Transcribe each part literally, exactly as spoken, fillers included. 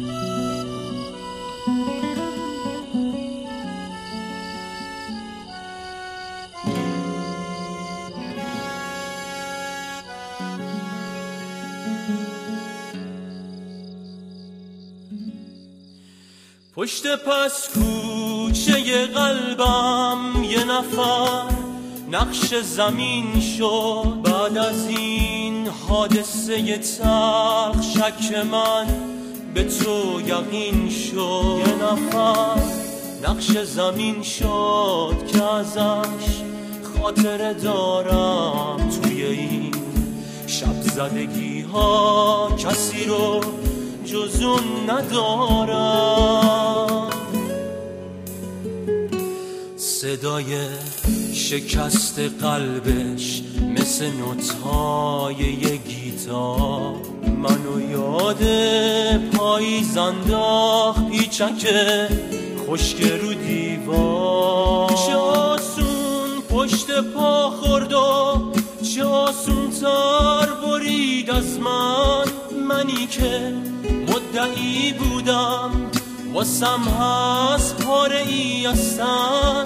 پشت پس کوچه قلبم یه نفر نقش زمین شد. بعد از این حادثه تلخ شک من به تو یقین شد. یه نفر نقش زمین شد که ازش خاطره دارم توی این شب زدگی ها. کسی رو جز اون ندارم. صدای شکست قلبش مثل نوت‌های یه گیتار منو یاد پاییز انداخت. پیچک خشک رو دیوار چه آسون پشت پا خورد و چه آسون تر برید از من. منی که مدعی بودم واسم هست پاره ای هستم.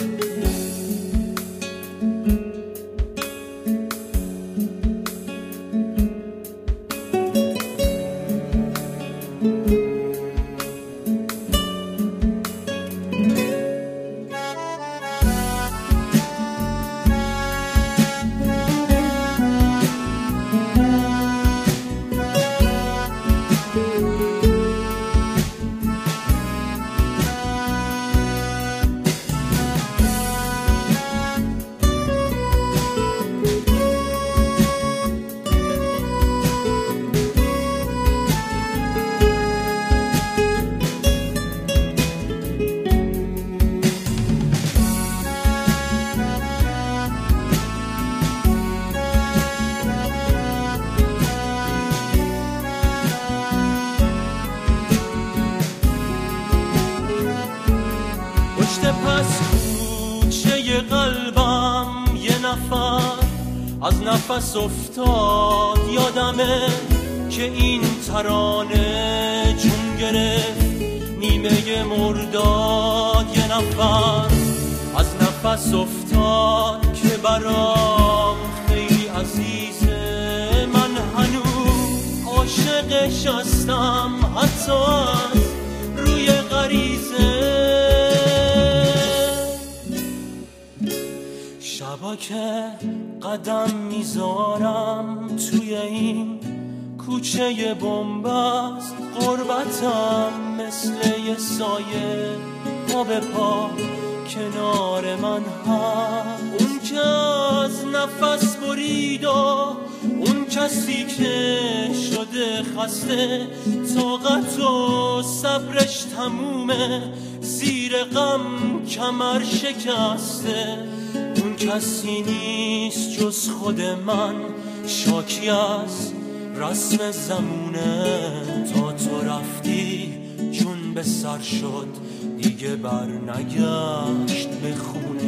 از نفس افتاد یادمه که این ترانه جون گرفت نیمه مرداد. یه نفر از نفس افتاد که برام خیلی عزیزه. من هنوز عاشقش هستم حتی از روی غریزه. شبا که قدم میذارم توی این کوچه بنبست غربتم مثل یه سایه پا به پا کنار من هست. اون که از نفس برید و اون کسی که شده خسته طاقت و صبرش تمومه زیر غم کمر شکسته. اون کسی نیست جز خود من شاکی از رسم زمونه. تا تو رفتی جون به سر شد دیگه بر نگشت به خونه.